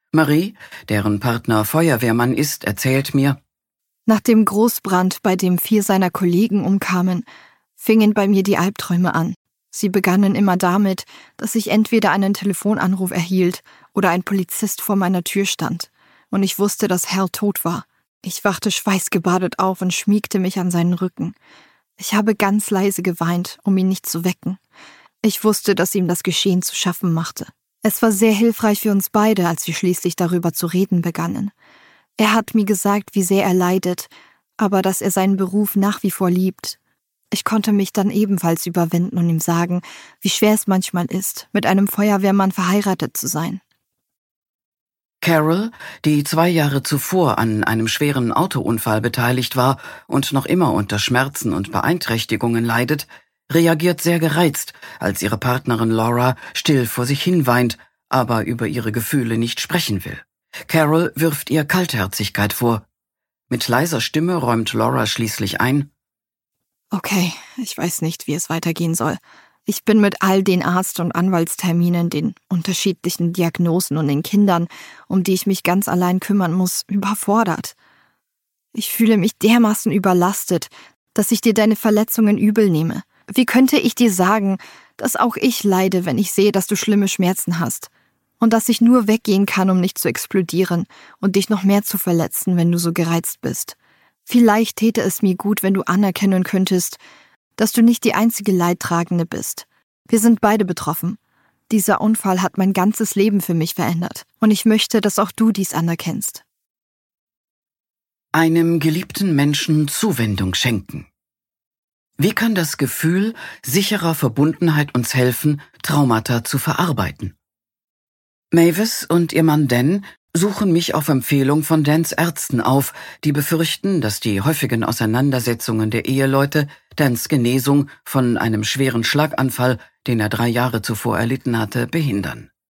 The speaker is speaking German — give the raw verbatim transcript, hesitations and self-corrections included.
Marie, deren Partner Feuerwehrmann ist, erzählt mir: Nach dem Großbrand, bei dem vier seiner Kollegen umkamen, fingen bei mir die Albträume an. Sie begannen immer damit, dass ich entweder einen Telefonanruf erhielt oder ein Polizist vor meiner Tür stand und ich wusste, dass Hal tot war. Ich wachte schweißgebadet auf und schmiegte mich an seinen Rücken. Ich habe ganz leise geweint, um ihn nicht zu wecken. Ich wusste, dass ihm das Geschehen zu schaffen machte. Es war sehr hilfreich für uns beide, als wir schließlich darüber zu reden begannen. Er hat mir gesagt, wie sehr er leidet, aber dass er seinen Beruf nach wie vor liebt. Ich konnte mich dann ebenfalls überwinden und ihm sagen, wie schwer es manchmal ist, mit einem Feuerwehrmann verheiratet zu sein. Carol, die zwei Jahre zuvor an einem schweren Autounfall beteiligt war und noch immer unter Schmerzen und Beeinträchtigungen leidet, reagiert sehr gereizt, als ihre Partnerin Laura still vor sich hin weint, aber über ihre Gefühle nicht sprechen will. Carol wirft ihr Kaltherzigkeit vor. Mit leiser Stimme räumt Laura schließlich ein: Okay, ich weiß nicht, wie es weitergehen soll. Ich bin mit all den Arzt- und Anwaltsterminen, den unterschiedlichen Diagnosen und den Kindern, um die ich mich ganz allein kümmern muss, überfordert. Ich fühle mich dermaßen überlastet, dass ich dir deine Verletzungen übel nehme. Wie könnte ich dir sagen, dass auch ich leide, wenn ich sehe, dass du schlimme Schmerzen hast? Und dass ich nur weggehen kann, um nicht zu explodieren und dich noch mehr zu verletzen, wenn du so gereizt bist. Vielleicht täte es mir gut, wenn du anerkennen könntest, dass du nicht die einzige Leidtragende bist. Wir sind beide betroffen. Dieser Unfall hat mein ganzes Leben für mich verändert. Und ich möchte, dass auch du dies anerkennst. Einem geliebten Menschen Zuwendung schenken. Wie kann das Gefühl sicherer Verbundenheit uns helfen, Traumata zu verarbeiten? Mavis und ihr Mann Dan suchen mich auf Empfehlung von Dans Ärzten auf, die befürchten, dass die häufigen Auseinandersetzungen der Eheleute Dans Genesung von einem schweren Schlaganfall, den er drei Jahre zuvor erlitten hatte, behindern.